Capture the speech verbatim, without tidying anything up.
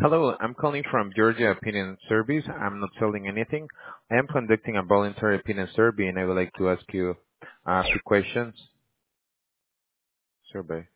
Hello, I'm calling from Georgia Opinion Service. I'm not selling anything. I am conducting a voluntary opinion survey, and I would like to ask you a few questions. Survey.